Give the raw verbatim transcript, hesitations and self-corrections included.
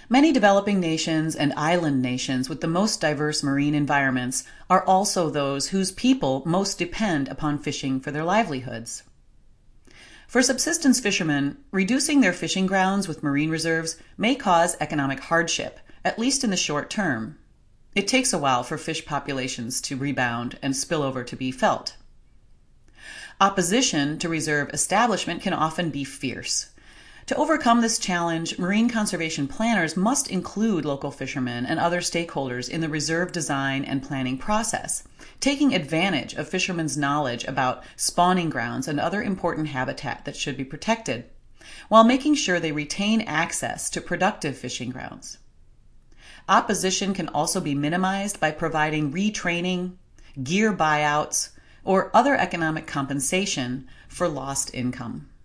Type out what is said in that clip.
Many developing nations and island nations with the most diverse marine environments are also those whose people most depend upon fishing for their livelihoods. For subsistence fishermen, reducing their fishing grounds with marine reserves may cause economic hardship, at least in the short term. It takes a while for fish populations to rebound and spillover to be felt. Opposition to reserve establishment can often be fierce. To overcome this challenge, marine conservation planners must include local fishermen and other stakeholders in the reserve design and planning process, taking advantage of fishermen's knowledge about spawning grounds and other important habitat that should be protected, while making sure they retain access to productive fishing grounds. Opposition can also be minimized by providing retraining, gear buyouts, or other economic compensation for lost income.